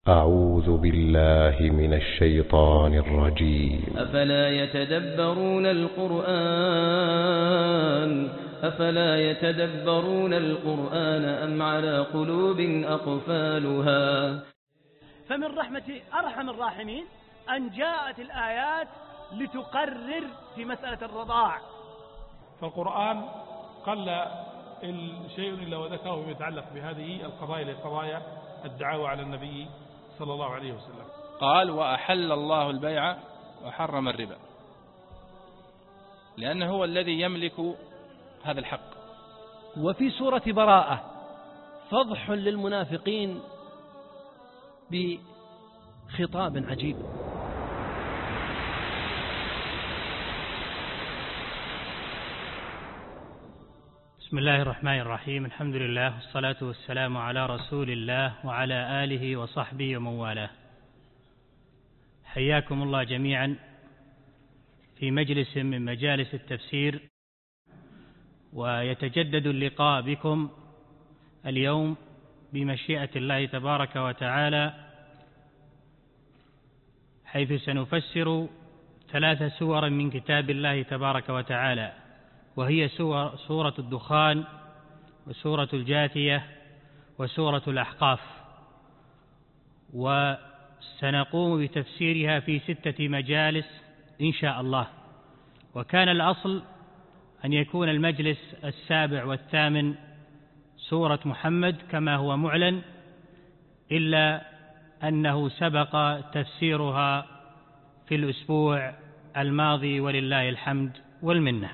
أعوذ بالله من الشيطان الرجيم. أفلا يتدبرون القرآن أم على قلوب أقفالها. فمن رحمة أرحم الراحمين أن جاءت الآيات لتقرر في مسألة الرضاع. فالقرآن قل شيء إلا وذكره يتعلق بهذه القضايا الدعاوى على النبي صلى الله عليه وسلم. قال: وأحل الله البيع وحرم الربا، لأنه هو الذي يملك هذا الحق. وفي سورة براءة فضح للمنافقين بخطاب عجيب. بسم الله الرحمن الرحيم. الحمد لله والصلاة والسلام على رسول الله وعلى آله وصحبه ومن والاه. حياكم الله جميعا في مجلس من مجالس التفسير، ويتجدد اللقاء بكم اليوم بمشيئة الله تبارك وتعالى، حيث سنفسر 3 سور من كتاب الله تبارك وتعالى، وهي سورة الدخان وسورة الجاثية وسورة الأحقاف، وسنقوم بتفسيرها في 6 مجالس إن شاء الله. وكان الأصل أن يكون المجلس 7 و8 سورة محمد كما هو معلن، إلا أنه سبق تفسيرها في الأسبوع الماضي ولله الحمد والمنة.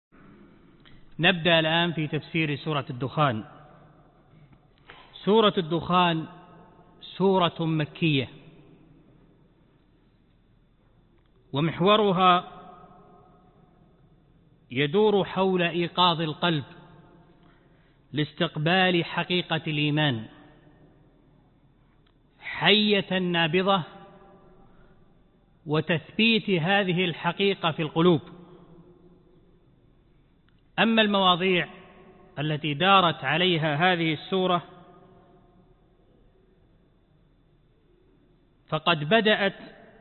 نبدأ الآن في تفسير سورة الدخان. سورة الدخان سورة مكية، ومحورها يدور حول إيقاظ القلب لاستقبال حقيقة الإيمان حية نابضة، وتثبيت هذه الحقيقة في القلوب. أما المواضيع التي دارت عليها هذه السورة فقد بدأت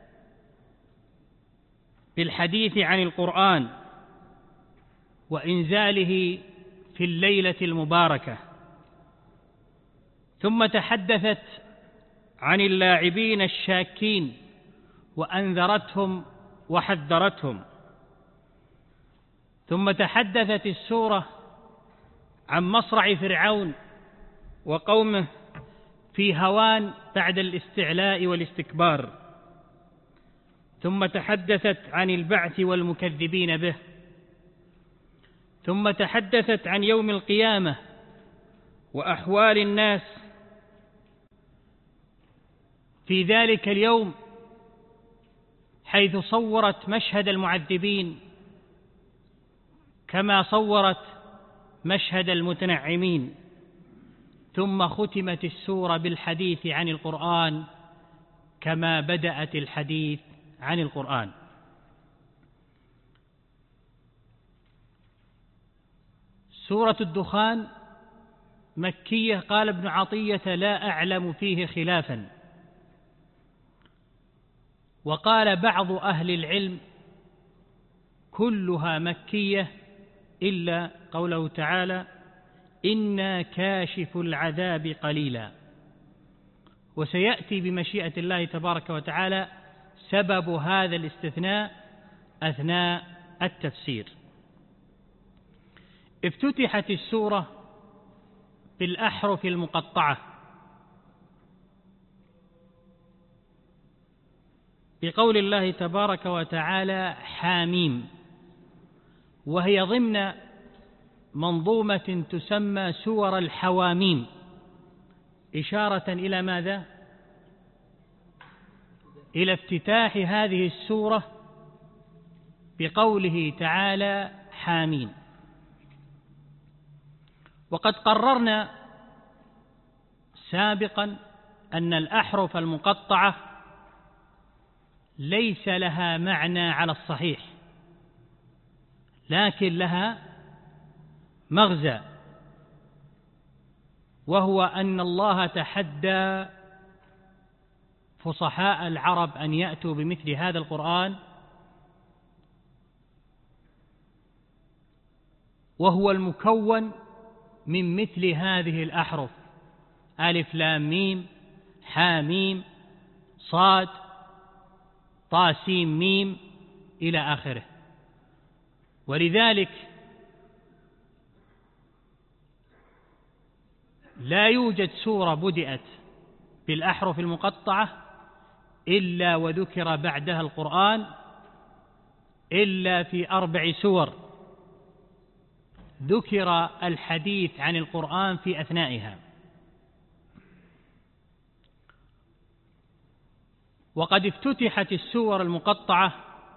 بالحديث عن القرآن وإنزاله في الليلة المباركة، ثم تحدثت عن اللاعبين الشاكين وأنذرتهم وحذرتهم، ثم تحدثت السورة عن مصرع فرعون وقومه في هوان بعد الاستعلاء والاستكبار، ثم تحدثت عن البعث والمكذبين به، ثم تحدثت عن يوم القيامة وأحوال الناس في ذلك اليوم، حيث صورت مشهد المعذبين كما صورت مشهد المتنعمين. ثم ختمت السورة بالحديث عن القرآن كما بدأت الحديث عن القرآن. سورة الدخان مكية، قال ابن عطية: لا أعلم فيه خلافا. وقال بعض أهل العلم: كلها مكية إلا قوله تعالى: إنا كاشف العذاب قليلا. وسيأتي بمشيئة الله تبارك وتعالى سبب هذا الاستثناء أثناء التفسير. افتتحت السورة بالأحرف المقطعة بقول الله تبارك وتعالى: حاميم، وهي ضمن منظومة تسمى سور الحواميم، إشارة إلى ماذا؟ إلى افتتاح هذه السورة بقوله تعالى: حامين. وقد قررنا سابقا أن الأحرف المقطعة ليس لها معنى على الصحيح، لكن لها مغزى، وهو أن الله تحدى فصحاء العرب أن يأتوا بمثل هذا القرآن، وهو المكون من مثل هذه الأحرف: ألف لام ميم حاميم صاد طاسيم ميم إلى آخره. ولذلك لا يوجد سورة بدأت بالأحرف المقطعة إلا وذكر بعدها القرآن، إلا في 4 سور ذكر الحديث عن القرآن في أثنائها. وقد افتتحت السور المقطعة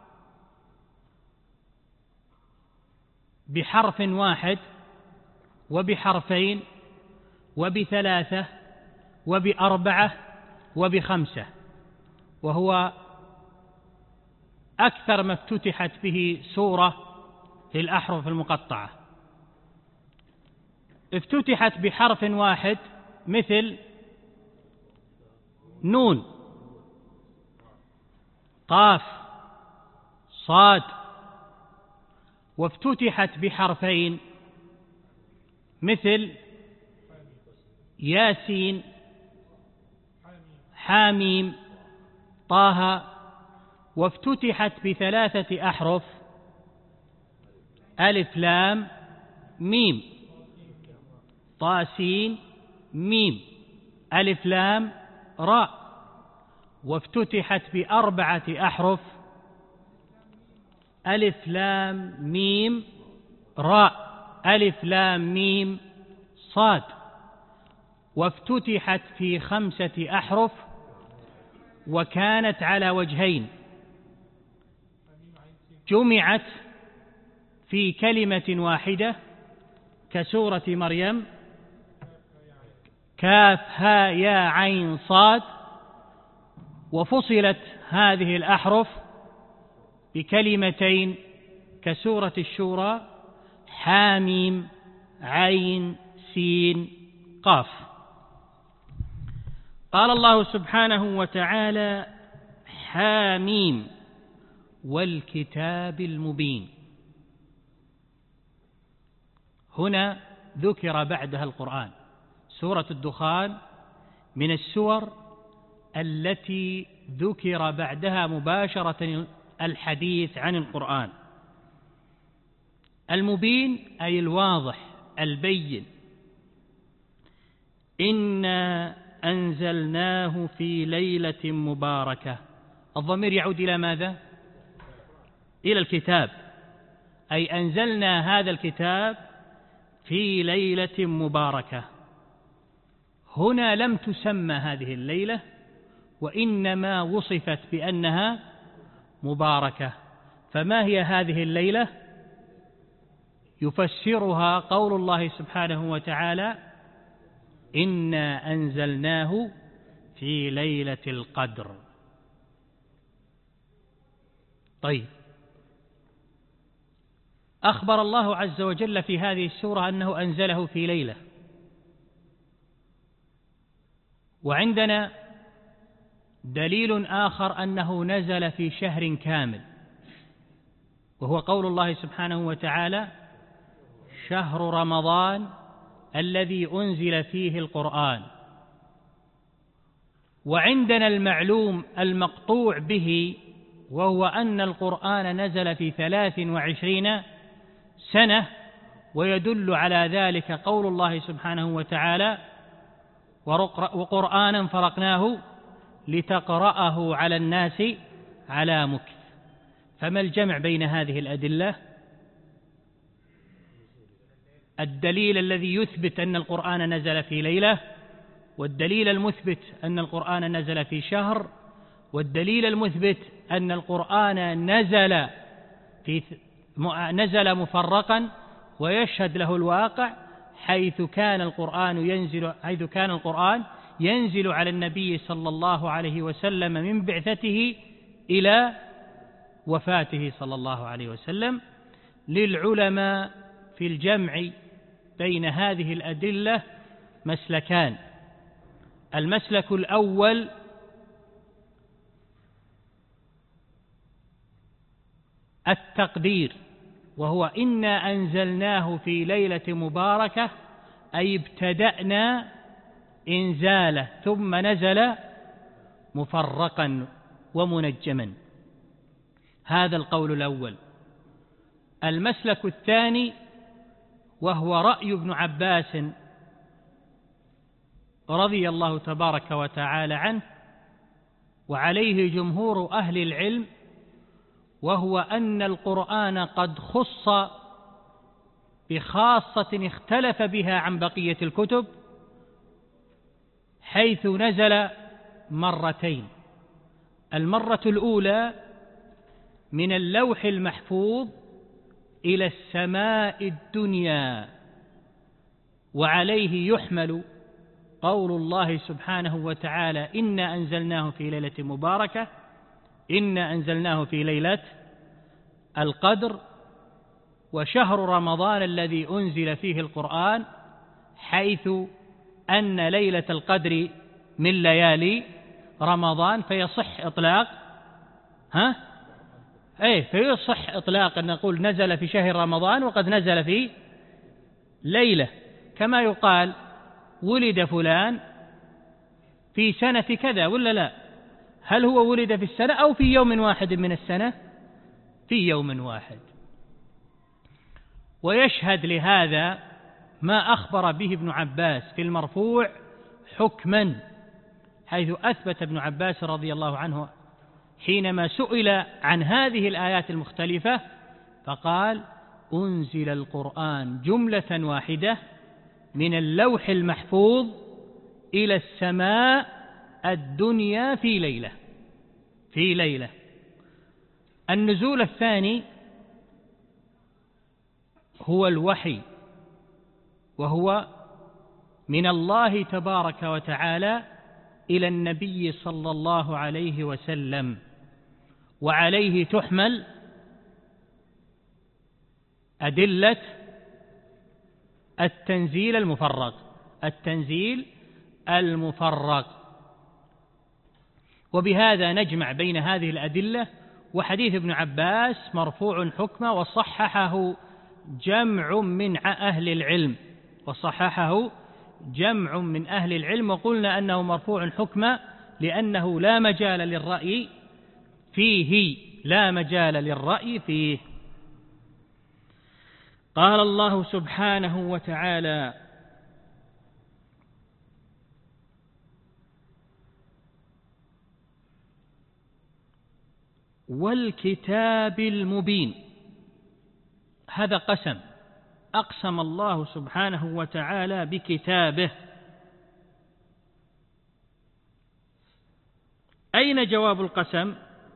بحرف واحد وبحرفين وب3 وب4 وب5، وهو أكثر ما افتتحت به سورة في الأحرف المقطعة. افتتحت بحرف واحد مثل نون قاف صاد، وافتتحت بحرفين مثل ياسين حاميم طه، وافتتحت ب3 أحرف: ألف لام ميم طاسين ميم ألف لام راء، وافتتحت ب4 أحرف: ألف لام ميم راء ألف لام ميم صاد، وافتتحت في 5 أحرف، وكانت على وجهين: جمعت في كلمة واحدة كسورة مريم كاف ها يا عين صاد، وفصلت هذه الأحرف بكلمتين كسورة الشورى حاميم عين سين قاف. قال الله سبحانه وتعالى: حاميم والكتاب المبين. هنا ذكر بعدها القرآن. سورة الدخان من السور التي ذكر بعدها مباشرة الحديث عن القرآن. المبين أي الواضح البين. إنا أنزلناه في ليلة مباركة. الضمير يعود إلى ماذا؟ إلى الكتاب، أي أنزلنا هذا الكتاب في ليلة مباركة. هنا لم تسمى هذه الليلة، وإنما وصفت بأنها مباركة. فما هي هذه الليلة؟ يفسرها قول الله سبحانه وتعالى: إنا أنزلناه في ليلة القدر. طيب، أخبر الله عز وجل في هذه السورة أنه أنزله في ليلة، وعندنا دليل آخر أنه نزل في شهر كامل، وهو قول الله سبحانه وتعالى: شهر رمضان الذي أنزل فيه القرآن. وعندنا المعلوم المقطوع به، وهو أن القرآن نزل في 23 سنة، ويدل على ذلك قول الله سبحانه وتعالى: وقرآنا فرقناه لتقرأه على الناس على مكث. فما الجمع بين هذه الأدلة؟ الدليل الذي يثبت أن القرآن نزل في ليلة، والدليل المثبت أن القرآن نزل في شهر، والدليل المثبت أن القرآن نزل مفرقا، ويشهد له الواقع حيث كان القرآن ينزل على النبي صلى الله عليه وسلم من بعثته إلى وفاته صلى الله عليه وسلم. للعلماء في الجمع بين هذه الأدلة مسلكان. المسلك الأول التقدير، وهو إنا أنزلناه في ليلة مباركة، أي ابتدأنا إنزاله ثم نزل مفرقا ومنجما. هذا القول الأول. المسلك الثاني وهو رأي ابن عباس رضي الله تبارك وتعالى عنه، وعليه جمهور أهل العلم، وهو أن القرآن قد خص بخاصة اختلف بها عن بقية الكتب، حيث نزل مرتين. المرة الأولى من اللوح المحفوظ إلى السماء الدنيا، وعليه يحمل قول الله سبحانه وتعالى: إنا أنزلناه في ليلة مباركة، إنا أنزلناه في ليلة القدر، وشهر رمضان الذي أنزل فيه القرآن، حيث أن ليلة القدر من ليالي رمضان، فيصح إطلاق فيصح إطلاق أن نقول نزل في شهر رمضان وقد نزل في ليلة، كما يقال ولد فلان في سنة كذا ولا لا؟ هل هو ولد في السنة أو في يوم واحد من السنة؟ في يوم واحد. ويشهد لهذا ما أخبر به ابن عباس في المرفوع حكما، حيث أثبت ابن عباس رضي الله عنه حينما سئل عن هذه الآيات المختلفة فقال: أنزل القرآن جملة واحدة من اللوح المحفوظ إلى السماء الدنيا في ليلة. النزول الثاني هو الوحي، وهو من الله تبارك وتعالى إلى النبي صلى الله عليه وسلم، وعليه تحمل أدلة التنزيل المفرق. وبهذا نجمع بين هذه الأدلة وحديث ابن عباس مرفوع حكمه، وصححه جمع من أهل العلم، وقلنا أنه مرفوع حكمه لأنه لا مجال للرأي فيه. قال الله سبحانه وتعالى: والكتاب المبين. هذا قسم، أقسم الله سبحانه وتعالى بكتابه. أين جواب القسم؟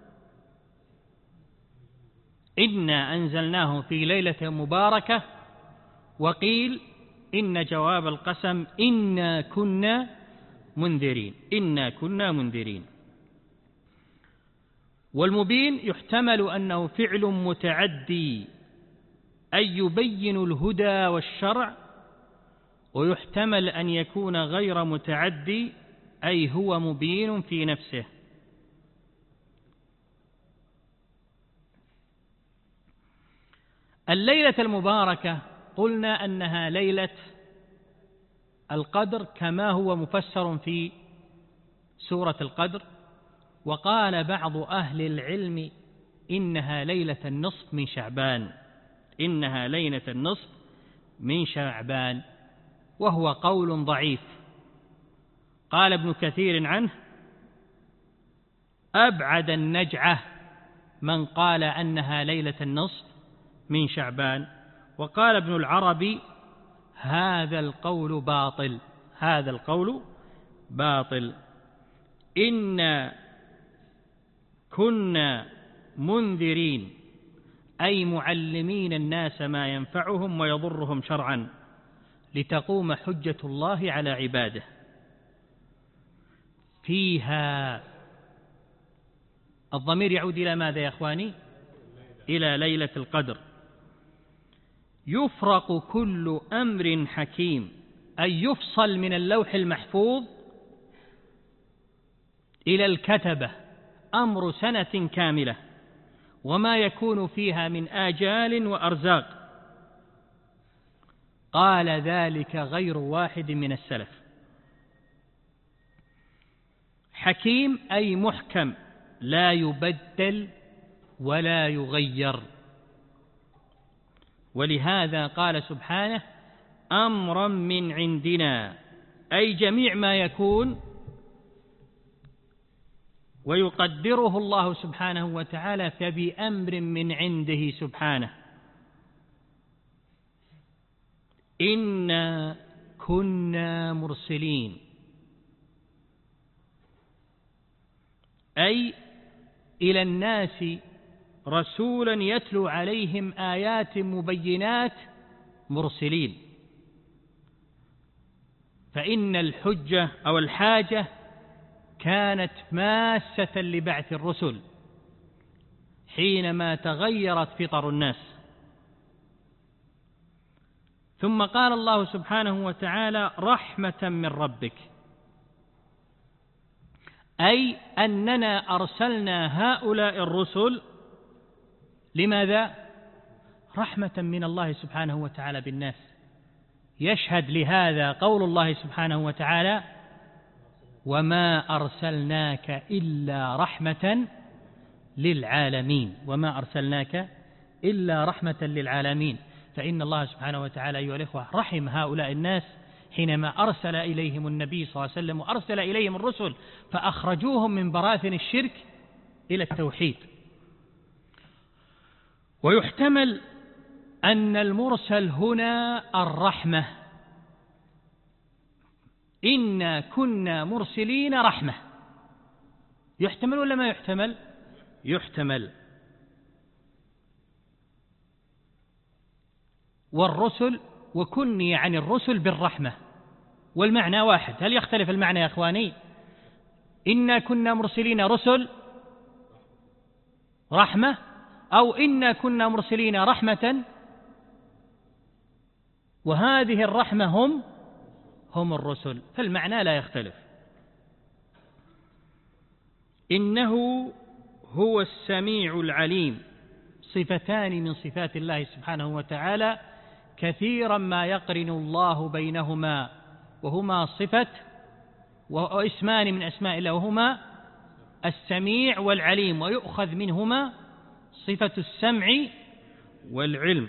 إنا أنزلناه في ليلة مباركة، وقيل إن جواب القسم إنا كنا منذرين. والمبين يحتمل أنه فعل متعدي أي يبين الهدى والشرع، ويحتمل أن يكون غير متعدي أي هو مبين في نفسه. الليلة المباركة قلنا أنها ليلة القدر كما هو مفسر في سورة القدر، وقال بعض أهل العلم إنها ليلة النصف من شعبان، وهو قول ضعيف. قال ابن كثير عنه: أبعد النجعة من قال أنها ليلة النصف من شعبان. وقال ابن العربي: هذا القول باطل. إنا كنا منذرين أي معلمين الناس ما ينفعهم ويضرهم شرعا، لتقوم حجة الله على عباده. فيها الضمير يعود إلى ماذا يا أخواني؟ إلى ليلة القدر. يفرق كل أمر حكيم، أي يفصل من اللوح المحفوظ إلى الكتبة أمر سنة كاملة، وما يكون فيها من آجال وأرزاق. قال ذلك غير واحد من السلف. حكيم أي محكم لا يبدل ولا يغير. ولهذا قال سبحانه أمرا من عندنا، أي جميع ما يكون ويقدره الله سبحانه وتعالى فبأمر من عنده سبحانه. إنا كنا مرسلين، أي إلى الناس رسولا يتلو عليهم آيات مبينات مرسلين. فإن الحجة أو الحاجة كانت ماسة لبعث الرسل حينما تغيرت فطر الناس. ثم قال الله سبحانه وتعالى رحمة من ربك، أي أننا أرسلنا هؤلاء الرسل لماذا؟ رحمة من الله سبحانه وتعالى بالناس. يشهد لهذا قول الله سبحانه وتعالى وما أرسلناك إلا رحمة للعالمين، وما أرسلناك إلا رحمة للعالمين. فإن الله سبحانه وتعالى أيها الإخوة رحم هؤلاء الناس حينما أرسل إليهم النبي صلى الله عليه وسلم وأرسل إليهم الرسل فأخرجوهم من براثن الشرك إلى التوحيد. ويحتمل أن المرسل هنا الرحمة، إنا كنا مرسلين رحمة. يحتمل ولا ما يحتمل؟ يحتمل. والرسل وكني عن الرسل بالرحمة، والمعنى واحد. هل يختلف المعنى يا أخواني؟ إنا كنا مرسلين رسل رحمة، أو إنا كنا مرسلين رحمة وهذه الرحمة هم الرسل، فالمعنى لا يختلف. إنه هو السميع العليم، صفتان من صفات الله سبحانه وتعالى كثيرا ما يقرن الله بينهما، وهما صفة واسمان من أسماء الله، وهما السميع والعليم، ويؤخذ منهما صفة السمع والعلم.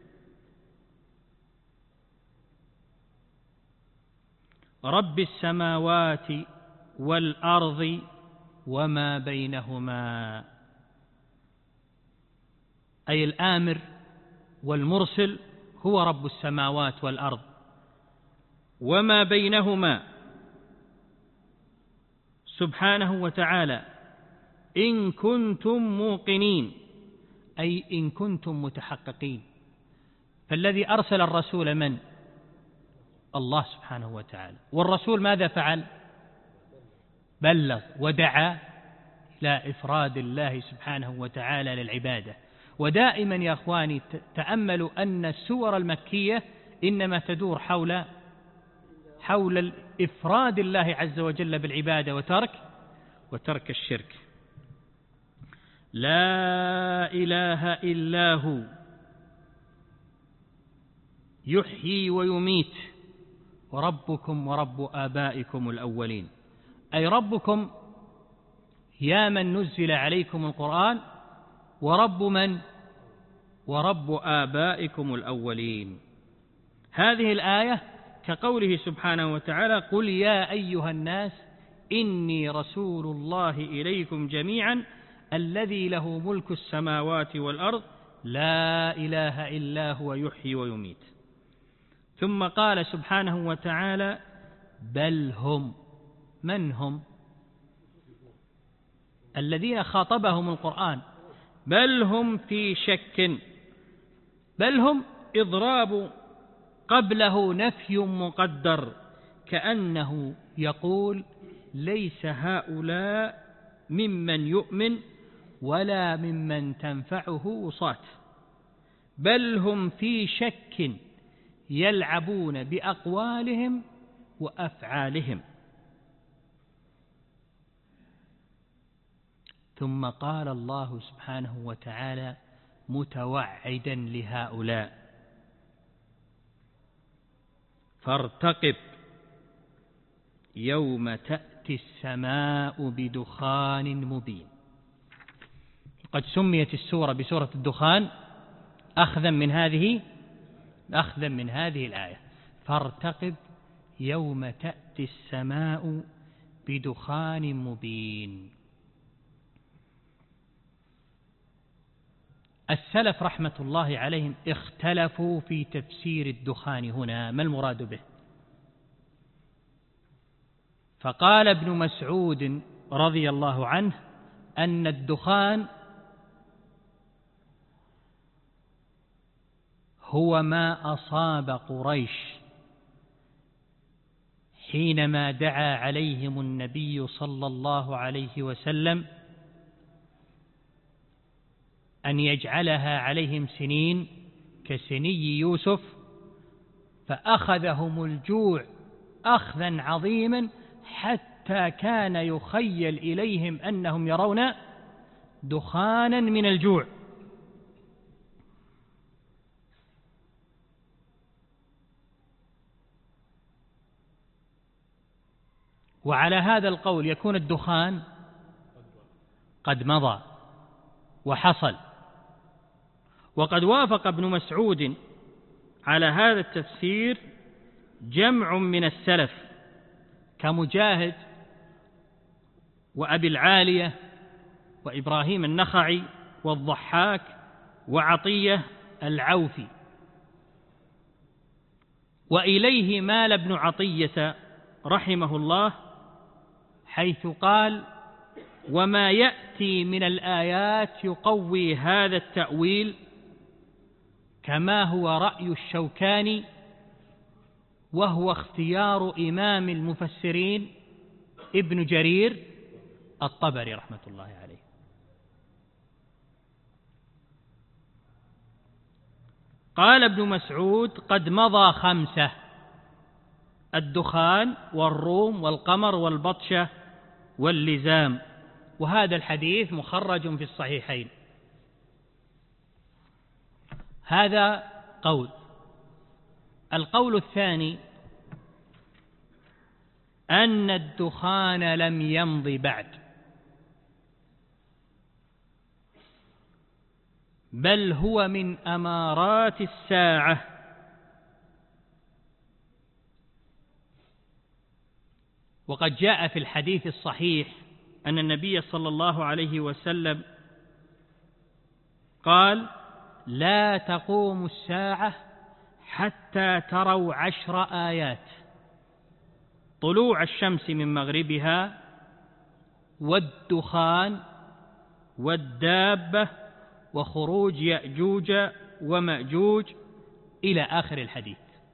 رب السماوات والأرض وما بينهما، أي الآمر والمرسل هو رب السماوات والأرض وما بينهما سبحانه وتعالى، إن كنتم موقنين، أي إن كنتم متحققين. فالذي أرسل الرسول من؟ الله سبحانه وتعالى. والرسول ماذا فعل؟ بلغ ودعا إلى إفراد الله سبحانه وتعالى للعبادة. ودائما يا أخواني تأملوا أن السور المكية إنما تدور حول إفراد الله عز وجل بالعبادة وترك الشرك. لا إله إلا هو يحيي ويميت، وربكم ورب آبائكم الأولين، أي ربكم يا من نزل عليكم القرآن، ورب من؟ ورب آبائكم الأولين. هذه الآية كقوله سبحانه وتعالى قل يا أيها الناس إني رسول الله إليكم جميعا الذي له ملك السماوات والأرض لا إله إلا هو يحيي ويميت. ثم قال سبحانه وتعالى بل هم، من هم؟ الذين خاطبهم القرآن، بل هم في شك. بل هم إضراب قبله نفي مقدر، كأنه يقول ليس هؤلاء ممن يؤمن ولا ممن تنفعه وصاة، بل هم في شك يلعبون بأقوالهم وأفعالهم. ثم قال الله سبحانه وتعالى متوعدا لهؤلاء: فارتقب يوم تأتي السماء بدخان مبين. قد سميت السورة بسورة الدخان أخذا من هذه الآية: فارتقب يوم تأتي السماء بدخان مبين. السلف رحمة الله عليهم اختلفوا في تفسير الدخان هنا، ما المراد به؟ فقال ابن مسعود رضي الله عنه أن الدخان هو ما أصاب قريش حينما دعا عليهم النبي صلى الله عليه وسلم أن يجعلها عليهم سنين كسني يوسف، فأخذهم الجوع أخذا عظيما حتى كان يخيل إليهم أنهم يرون دخانا من الجوع. وعلى هذا القول يكون الدخان قد مضى وحصل. وقد وافق ابن مسعود على هذا التفسير جمع من السلف كمجاهد وأبي العالية وإبراهيم النخعي والضحاك وعطية العوفي. وإليه مال ابن عطية رحمه الله حيث قال: وما يأتي من الآيات يقوي هذا التأويل، كما هو رأي الشوكاني، وهو اختيار إمام المفسرين ابن جرير الطبري رحمة الله عليه. قال ابن مسعود: قد مضى 5: الدخان والروم والقمر والبطشة واللزام. وهذا الحديث مخرج في الصحيحين. هذا قول. القول الثاني أن الدخان لم يمض بعد، بل هو من أمارات الساعة، وقد جاء في الحديث الصحيح أن النبي صلى الله عليه وسلم قال: لا تقوم الساعة حتى تروا 10 آيات: طلوع الشمس من مغربها، والدخان، والدابة، وخروج يأجوج ومأجوج، إلى آخر الحديث.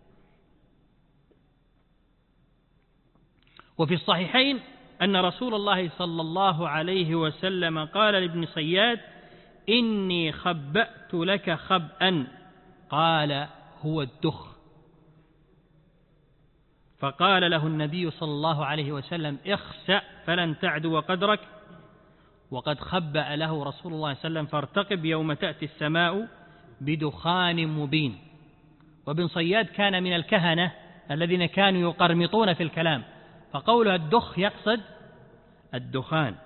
وفي الصحيحين أن رسول الله صلى الله عليه وسلم قال لابن صياد: إني خبأت لك خبأ، قال: هو الدخ. فقال له النبي صلى الله عليه وسلم: اخسأ فلن تعدو قدرك. وقد خبأ له رسول الله صلى الله عليه وسلم: فارتقب يوم تأتي السماء بدخان مبين. وابن صياد كان من الكهنة الذين كانوا يقرمطون في الكلام، فقوله الدخ يقصد الدخان.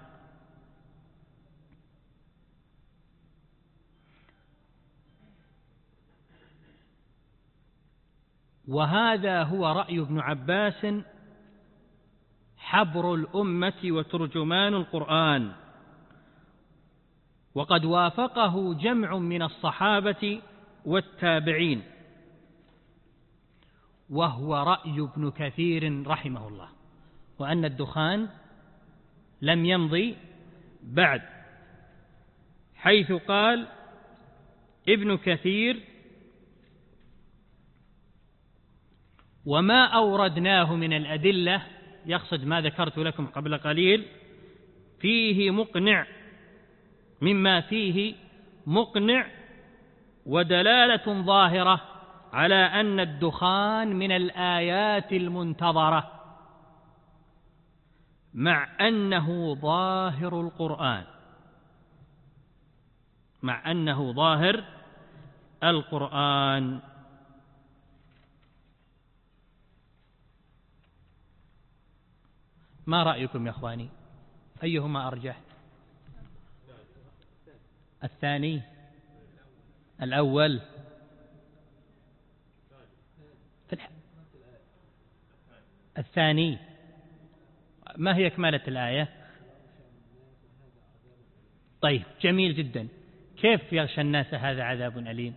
وهذا هو رأي ابن عباس حبر الأمة وترجمان القرآن، وقد وافقه جمع من الصحابة والتابعين، وهو رأي ابن كثير رحمه الله، وأن الدخان لم يمضي بعد، حيث قال ابن كثير: وما أوردناه من الأدلة، يقصد ما ذكرت لكم قبل قليل، فيه مقنع، مما فيه مقنع ودلالة ظاهرة على أن الدخان من الآيات المنتظرة، مع أنه ظاهر القرآن مع أنه ظاهر القرآن. ما رأيكم يا أخواني؟ أيهما أرجح؟ الثاني؟ الأول؟ الثاني. ما هي كمالة الآية؟ طيب جميل جدا. كيف يغشى الناس هذا عذاب أليم؟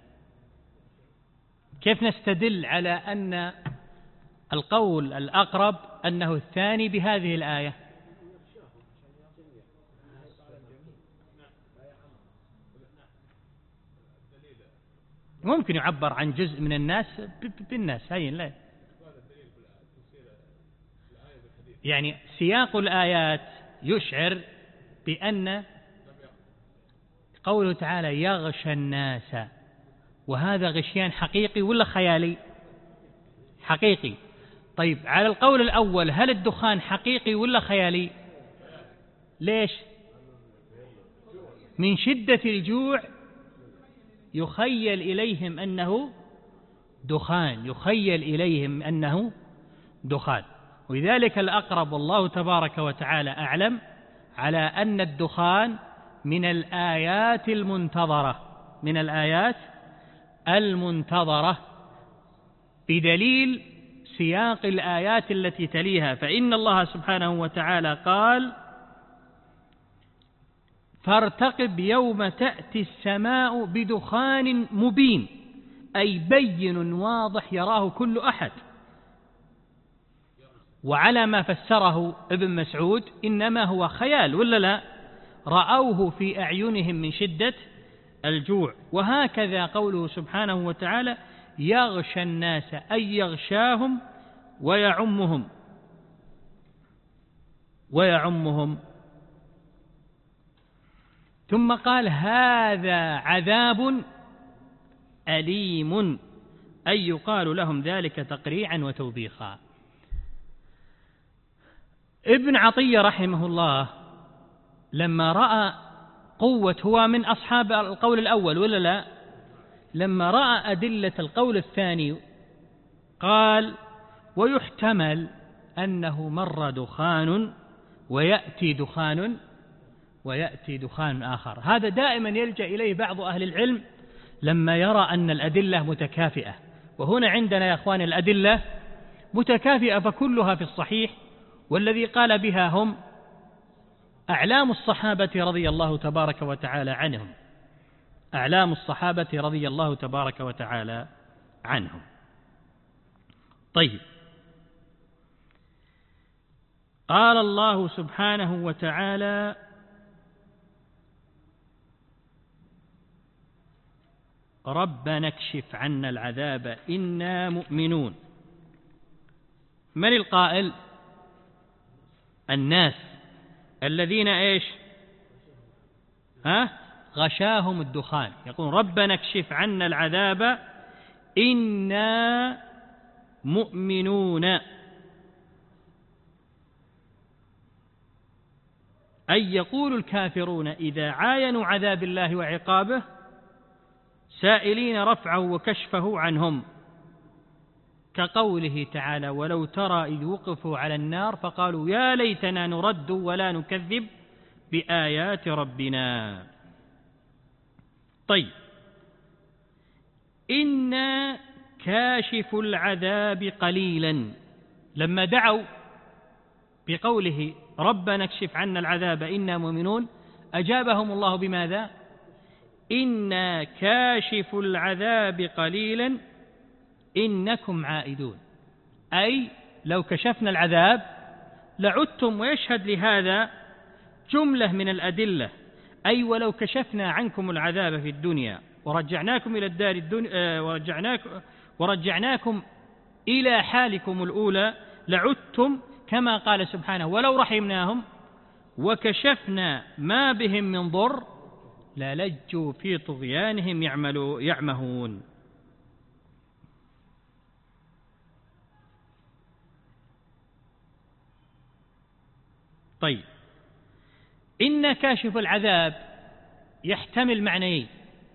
كيف نستدل على أن القول الأقرب أنه الثاني بهذه الآية؟ ممكن يعبر عن جزء من الناس بالناس، هين لا يعني سياق الآيات يشعر بأن قوله تعالى يغشى الناس، وهذا غشيان حقيقي ولا خيالي؟ حقيقي. طيب على القول الأول هل الدخان حقيقي ولا خيالي؟ ليش؟ من شدة الجوع يخيل إليهم أنه دخان، يخيل إليهم أنه دخان. ولذلك الأقرب والله تبارك وتعالى أعلم على أن الدخان من الآيات المنتظرة، من الآيات المنتظرة، بدليل سياق الآيات التي تليها. فإن الله سبحانه وتعالى قال فارتقب يوم تأتي السماء بدخان مبين، أي بين واضح يراه كل أحد. وعلى ما فسره ابن مسعود إنما هو خيال ولا لا؟ رأوه في أعينهم من شدة الجوع. وهكذا قوله سبحانه وتعالى يغشى الناس، أي يغشاهم ويعمهم. ثم قال هذا عذاب أليم، أي يقال لهم ذلك تقريعا وتوبيخا. ابن عطية رحمه الله لما رأى قوة، هو من أصحاب القول الأول ولا لا؟ لما رأى أدلة القول الثاني قال ويحتمل أنه مر دخان ويأتي دخان آخر. هذا دائما يلجأ إليه بعض أهل العلم لما يرى أن الأدلة متكافئة. وهنا عندنا يا أخوان الأدلة متكافئة فكلها في الصحيح، والذي قال بها هم أعلام الصحابة رضي الله تبارك وتعالى عنهم، أعلام الصحابة رضي الله تبارك وتعالى عنهم. طيب، قال الله سبحانه وتعالى ربنا اكشف عنا العذاب إنا مؤمنون. من القائل؟ الناس الذين ايش؟ غشاهم الدخان. يقول ربنا اكشف عنا العذاب إنا مؤمنون، أي يقول الكافرون إذا عاينوا عذاب الله وعقابه سائلين رفعه وكشفه عنهم، كقوله تعالى ولو ترى إذ وقفوا على النار فقالوا يا ليتنا نرد ولا نكذب بآيات ربنا. طيب، إنا كاشف العذاب قليلا، لما دعوا بقوله ربنا اكشف عنا العذاب إنا مؤمنون أجابهم الله بماذا؟ إنا كاشف العذاب قليلا إنكم عائدون، أي لو كشفنا العذاب لعدتم. ويشهد لهذا جملة من الأدلة، أي ولو كشفنا عنكم العذاب في الدنيا ورجعناكم إلى الدار الدنيا ورجعناكم إلى حالكم الأولى لعدتم، كما قال سبحانه ولو رحمناهم وكشفنا ما بهم من ضر للجوا في طغيانهم يعمهون. طيب، إن كاشف العذاب يحتمل معنيين.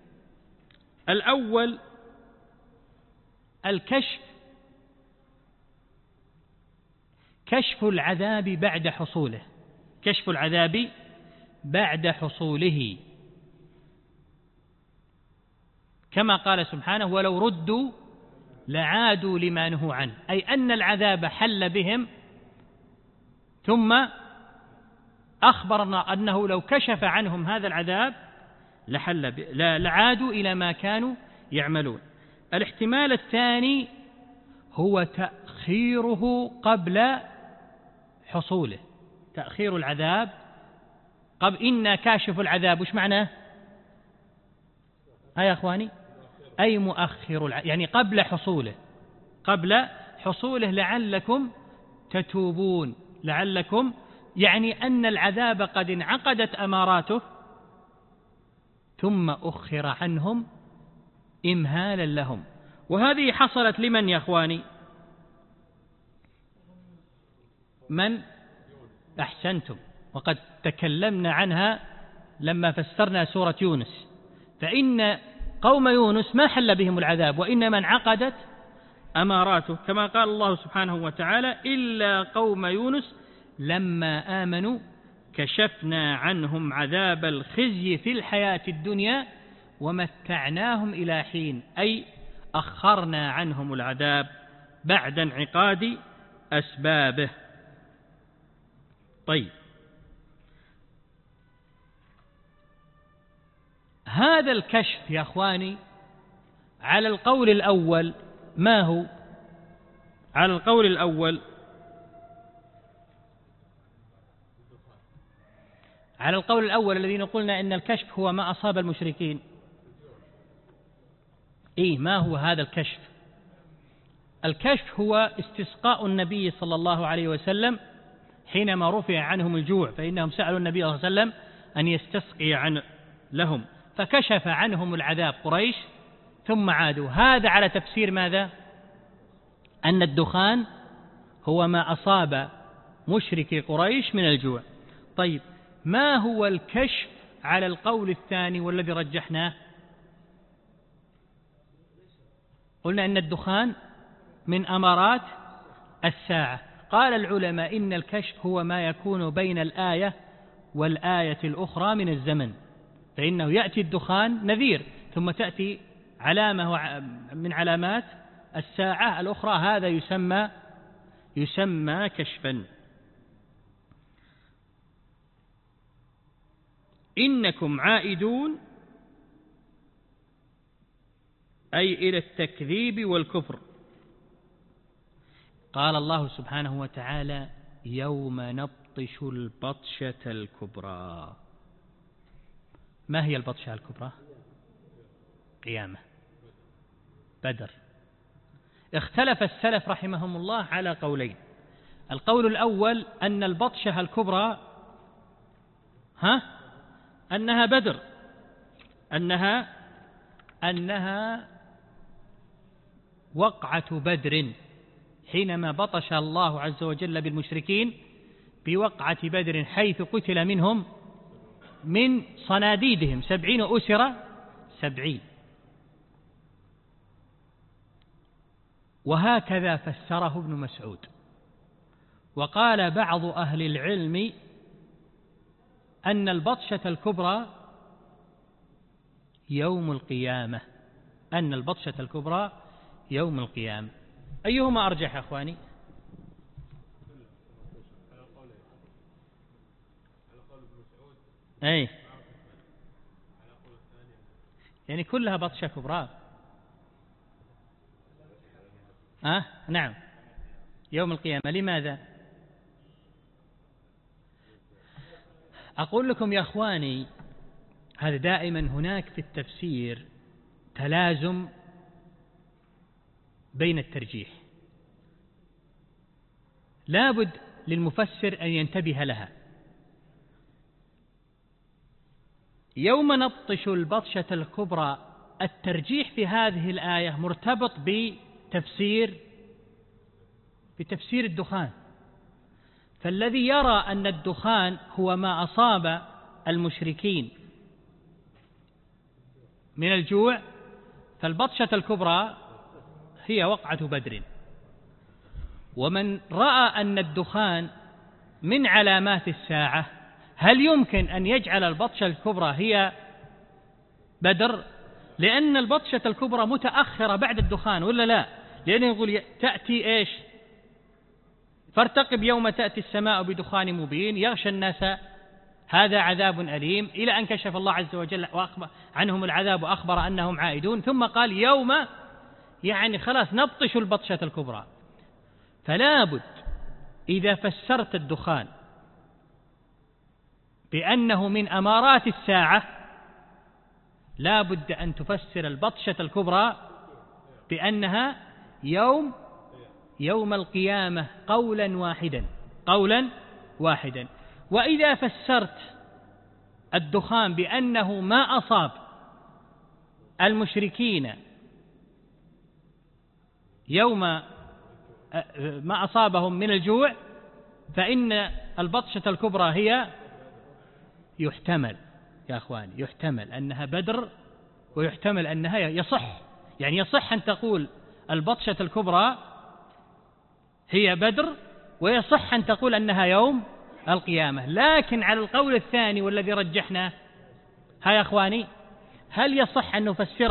الأول الكشف، كشف العذاب بعد حصوله، كشف العذاب بعد حصوله، كما قال سبحانه ولو ردوا لعادوا لما نهوا عنه، أي أن العذاب حل بهم ثم أخبرنا أنه لو كشف عنهم هذا العذاب لعادوا إلى ما كانوا يعملون. الاحتمال الثاني هو تأخيره قبل حصوله، تأخير العذاب قبل. إنا كاشف العذاب وش معناه؟ يا أخواني أي مؤخر يعني قبل حصوله، قبل حصوله لعلكم تتوبون، لعلكم يعني أن العذاب قد انعقدت أماراته ثم أخر عنهم إمهالا لهم. وهذه حصلت لمن يا أخواني؟ من؟ أحسنتم، وقد تكلمنا عنها لما فسرنا سورة يونس. فإن قوم يونس ما حل بهم العذاب وإنما انعقدت أماراته، كما قال الله سبحانه وتعالى إلا قوم يونس لما آمنوا كشفنا عنهم عذاب الخزي في الحياة الدنيا ومتعناهم إلى حين، أي أخرنا عنهم العذاب بعد انعقاد أسبابه. طيب، هذا الكشف يا أخواني على القول الأول ما هو؟ على القول الأول، على القول الأول الذين قلنا إن الكشف هو ما أصاب المشركين. ما هو هذا الكشف؟ الكشف هو استسقاء النبي صلى الله عليه وسلم حينما رفع عنهم الجوع، فإنهم سألوا النبي صلى الله عليه وسلم أن يستسقي لهم، فكشف عنهم العذاب قريش ثم عادوا. هذا على تفسير ماذا؟ أن الدخان هو ما أصاب مشركي قريش من الجوع. طيب، ما هو الكشف على القول الثاني والذي رجحناه؟ قلنا إن الدخان من أمارات الساعة. قال العلماء إن الكشف هو ما يكون بين الآية والآية الأخرى من الزمن، فإنه يأتي الدخان نذير ثم تأتي علامة من علامات الساعة الأخرى، هذا يسمى كشفا. إنكم عائدون أي إلى التكذيب والكفر. قال الله سبحانه وتعالى يوم نبطش البطشة الكبرى. ما هي البطشة الكبرى؟ قيامة، بدر. اختلف السلف رحمهم الله على قولين. القول الأول أن البطشة الكبرى أنها بدر، أنها وقعة بدر، حينما بطش الله عز وجل بالمشركين بوقعة بدر، حيث قتل منهم من صناديدهم 70 أسر 70. وهكذا فسره ابن مسعود. وقال بعض أهل العلم أن البطشة الكبرى يوم القيامة، أن البطشة الكبرى يوم القيامة. أيهما أرجح يا أخواني؟ أي يعني كلها بطشة كبرى. نعم، يوم القيامة. لماذا؟ أقول لكم يا أخواني، هذا دائما هناك في التفسير تلازم بين الترجيح، لابد للمفسر أن ينتبه لها. يوم نبطش البطشة الكبرى، الترجيح في هذه الآية مرتبط بتفسير الدخان. فالذي يرى أن الدخان هو ما أصاب المشركين من الجوع، فالبطشة الكبرى هي وقعة بدر. ومن رأى أن الدخان من علامات الساعة، هل يمكن أن يجعل البطشة الكبرى هي بدر؟ لأن البطشة الكبرى متأخرة بعد الدخان، ولا لا؟ لأنه يقول تأتي إيش؟ فارتقب يوم تأتي السماء بدخان مبين يغشى الناس هذا عذاب أليم، إلى أن كشف الله عز وجل عنهم العذاب وأخبر أنهم عائدون، ثم قال يوم، يعني خلاص نبطش البطشة الكبرى. فلا بد إذا فسرت الدخان بأنه من أمارات الساعة، لا بد أن تفسر البطشة الكبرى بأنها يوم القيامة قولا واحدا. وإذا فسرت الدخان بأنه ما أصاب المشركين يوم ما أصابهم من الجوع، فإن البطشة الكبرى هي يحتمل يا أخواني، يحتمل أنها بدر، ويحتمل أنها يصح أن تقول البطشة الكبرى هي بدر، ويصح أن تقول أنها يوم القيامة. لكن على القول الثاني والذي رجحنا يا أخواني، هل يصح أن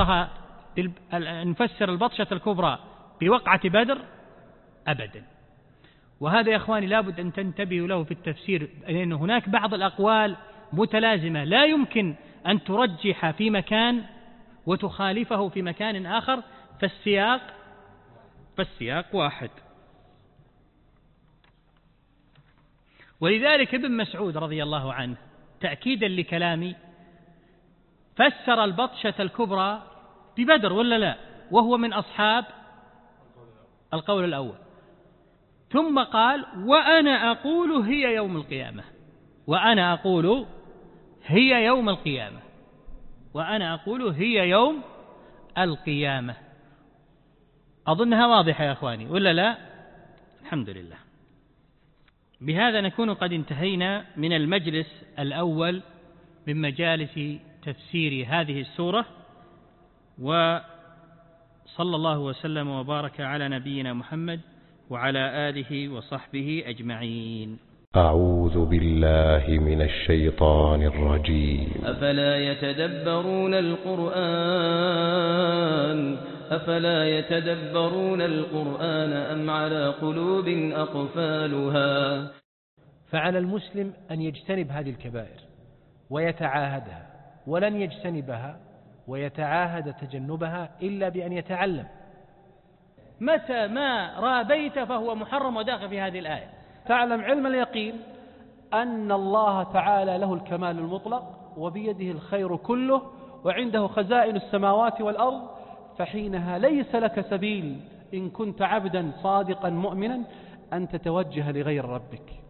نفسر البطشة الكبرى بوقعة بدر؟ أبدا. وهذا يا أخواني لا بد أن تنتبهوا له في التفسير، لأن هناك بعض الأقوال متلازمة لا يمكن أن ترجح في مكان وتخالفه في مكان آخر، فالسياق واحد. ولذلك ابن مسعود رضي الله عنه تأكيدا لكلامي فسر البطشة الكبرى ببدر، ولا لا؟ وهو من أصحاب القول الأول. ثم قال وأنا أقول هي يوم القيامة، وأنا أقول هي يوم القيامة، وأنا أقول هي يوم القيامة. أظنها واضحة يا أخواني، ولا لا؟ الحمد لله. بهذا نكون قد انتهينا من المجلس الأول من مجالس تفسير هذه السورة، وصلى الله وسلم وبارك على نبينا محمد وعلى آله وصحبه أجمعين. أعوذ بالله من الشيطان الرجيم. أفلا يتدبرون القرآن أم على قلوب أقفالها. فعلى المسلم أن يجتنب هذه الكبائر ويتعاهدها، ولن يجتنبها ويتعاهد تجنبها إلا بأن يتعلم. متى ما رابيت فهو محرم وداخل في هذه الآية. تعلم علم اليقين أن الله تعالى له الكمال المطلق وبيده الخير كله وعنده خزائن السماوات والأرض، فحينها ليس لك سبيل إن كنت عبدا صادقا مؤمنا أن تتوجه لغير ربك.